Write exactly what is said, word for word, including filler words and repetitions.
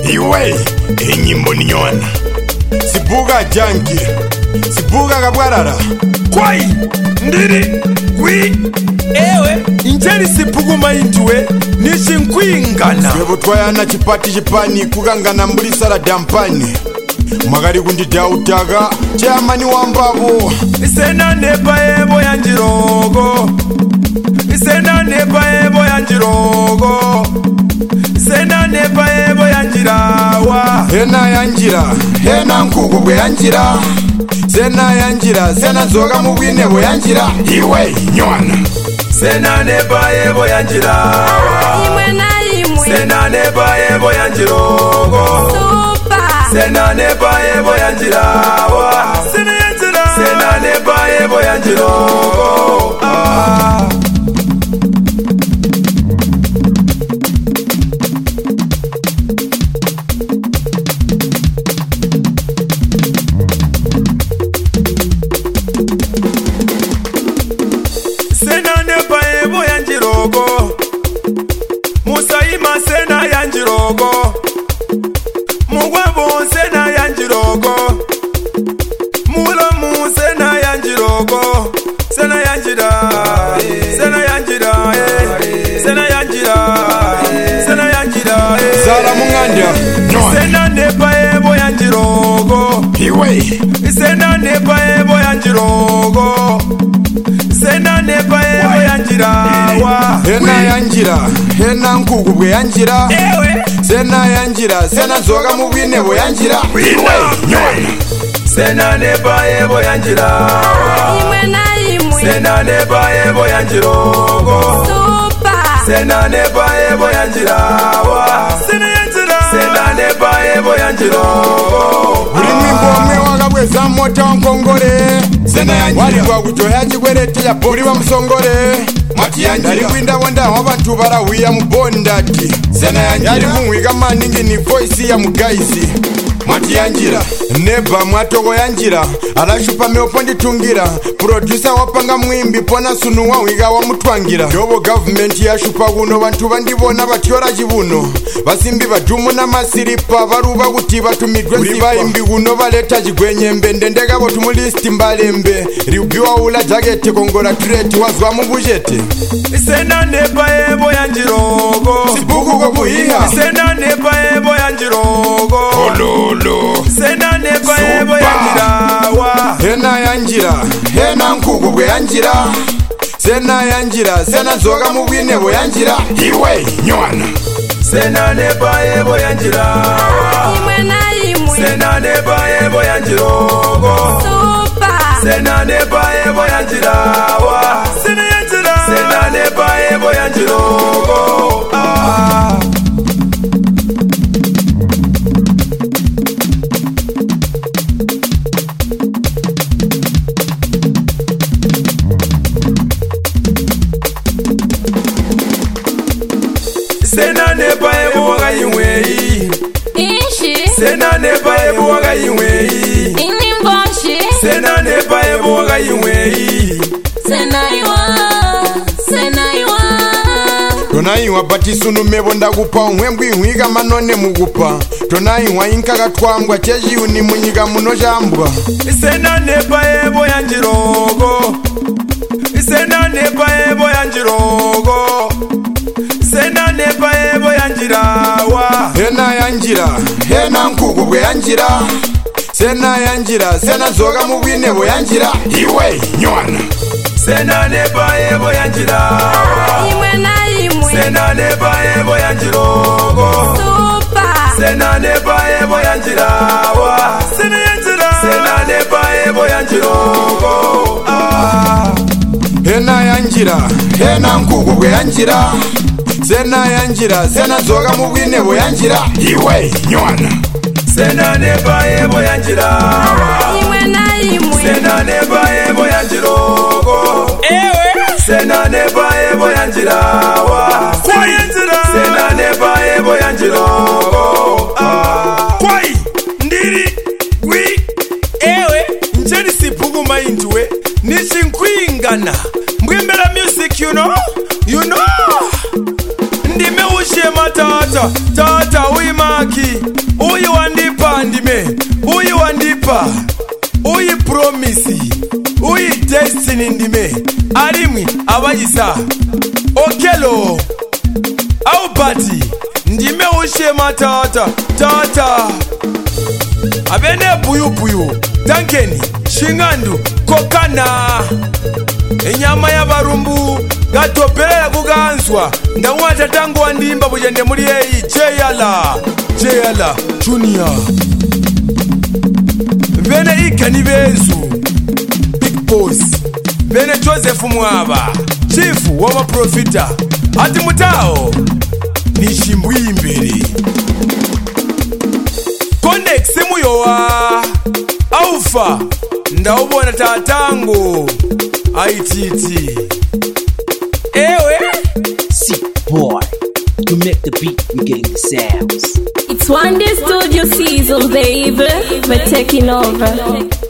Iwe enyimbo ninyona Sibuga jangi Sibuga kabwarara Kwai ndiri Kwi Ewe Injeri sipugu maintuwe Nishi nkwingana Swebu twayana chipati chipani Kugangana mbuli sara dampani Magari kundi dautaga Chamani wambabo Isena nepa ebo yanjirogo Isena nepa ebo yanjirogo Isena nepa ebo yanjirawa Hena yanjira Hena nkugu bwe yanjira Sena yanjira Sena zoga mubwine bwe yanjira Iwe nywana Sena nepa ebo yanjirawa Imwe na imwe Sena nepa ebo yanjirogo Super Sena nepa ebo yanjirawa Sena yanjira Sena nepa ebo yanjirogo Ah Sena nepa ebo yanjirogo Musaima sena yanjirogo Mugwabo sena yanjirogo Mulamu sena yanjirogo Sena yanjira Sena yanjira Sena yanjira Sena yanjira Sala munganda Sena nepa ebo yanjirogo Iwe Sena nepa ebo yanjirogo Sena nepa ebo yanjirawa Hena yanjira Hena nkugu bwe yanjira Ewe Sena yanjira Sena zoga mubwine bwe yanjira Iwe nyona Sena nepa ebo yanjirawa Imwe na imwe Sena nepa ebo yanjirogo Super Sena nepa ebo yanjirawa Sena yanjira Sena nepa ebo yanjirogo Ulimi mbome wakabweza moto nkongore Sena yanjira Walikuwa kuchoya chikwerete ya poli wa msongore Mati yanjira Yari kwinda wanda wabantu barahuya mbondati Sena yanjira Yari mungwika maningi ni voice ya mugaisi Mati yanjira Neba mwatoko yanjira Alashupa meopo nditungira Producer wapanga mwimbi pona sunu wa wiga wa mutwangira Yobo government ya shupa kuno Bantu bandibona batiora jibuno Basimbi badumu na masiripa Baruba kutiba tumidwe sipa Uriba imbi kuno baleta jigwenye mbende Ndega botu mulisti mbalembe Riubiwa ula jagete kongora kreti Wazwa mbujete Isena nepa ebo yanjirogo Sibuku kwa buhiha Isena nepa ebo yanjirogo Ololo Sena nepa ebo yanjirawa Hena yanjira Hena nkugu bwe yanjira Sena yanjira Sena zoga mubwine bwe yanjira Iwe nywana Sena nepa ebo yanjirawa Imwe na imwe Sena nepa ebo yanjirogo Super Sena nepa ebo yanjirawa Sena yanjira Sena nepa ebo yanjirogo Ah Sena nepa ebo waga inwei Ishi Sena nepa ebo waga inwei Inimboshi Sena nepa ebo waga inwei Sena iwa Sena iwa Tona iwa pati sunu mebo ndakupa Umwembu inwiga manone mugupa Tona iwa inkaka twambwa Cheji uni munyiga muno jambwa Sena nepa ebo yanjirogo Sena nepa ebo yanjirogo Sena nepa ebo yanjirawa Hena yanjira Hena nkugu bwe yanjira Sena yanjira Sena zoga mubwine bwe yanjira Iwe nywana Sena nepa ebo yanjirawa Imwe na imwe Sena nepa ebo yanjirogo Super Sena nepa ebo yanjirawa Sena yanjira Sena nepa ebo yanjirogo Ah Hena yanjira Hena nkugu bwe yanjira Sena yanjira Sena zoga mubwine bwe yanjira Iwe nywana Sena nepa ebo yanjirawa Imwe na imwe Sena nepa ebo yanjirogo Ewe Sena nepa ebo yanjirawa Sena yanjira Sena nepa ebo yanjirogo Ah Kwai Ndiri Wi Ewe Njeri sipugu maintuwe Nishi nkwingana Mwimbela music you know You know Ndime ushe matata tata tata uimaki uyi wandipa ndime uyi wandipa uyi promisi uyi destiny ndime alimwi abajisa okelo au bati ndime ushema tata tata abene buyu buyu tankeni shingandu kokana enyama y'abarumbu gatopera kuganzwa ndamwata tangu wandimba bujende muri eyi jeyala jeyala junior bene ikani bezu big boss bene Joseph Mwaba chief wama profita ati mutao nishimbwi imbere Connex muyowa aufa ndaubona tatangu aititi ewe See boy, to make the beat, we getting the sounds. It's one day studio season, baby. We're taking over.